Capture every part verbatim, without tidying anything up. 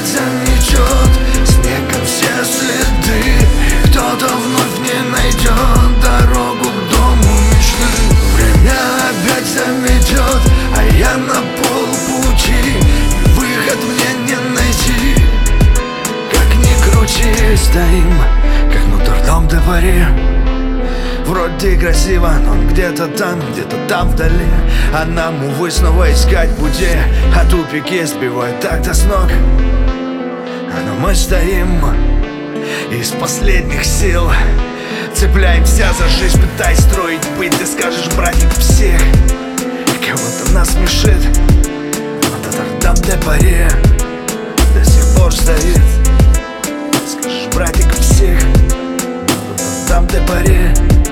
опять заметет снегом все следы. Кто-то вновь не найдет дорогу к дому мечты. Время опять заметет, а я на полпути, и выход мне не найти. Как ни крути, стоим, как на дурном топоре. Вроде и красиво, но он где-то там, где-то там вдали. А нам, увы, снова искать пути, а тупики сбивают так-то с ног. Но мы стоим из последних сил, цепляемся за жизнь, пытаясь строить быть. Ты скажешь, братик, всех кого-то нас смешит, но там топоре до сих пор стоит. Скажешь, братик, всех там топоре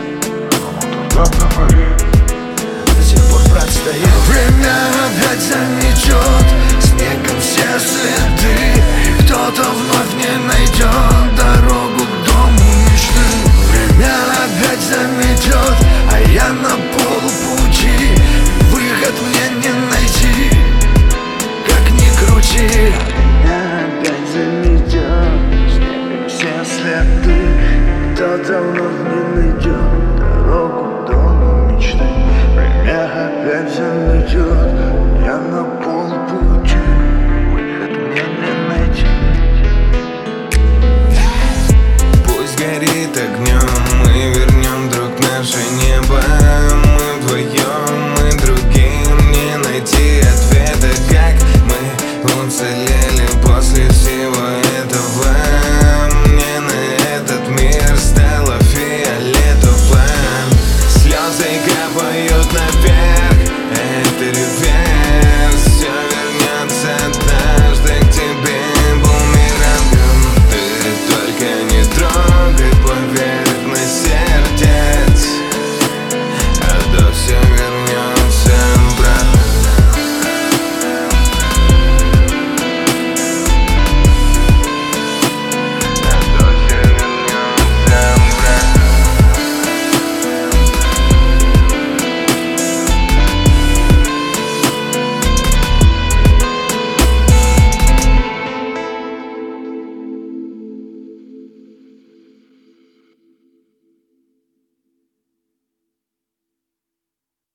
до сих пор, брат, стоит. Время опять заметет снегом все следы. Кто-то вновь не найдет дорогу к дому мечты. Время опять заметет, а я на полпути, выход мне не найти. Как ни крути, меня опять заметет снегом все следы. Кто-то вновь не найдет дорогу к дому мечты. Время опять заметет.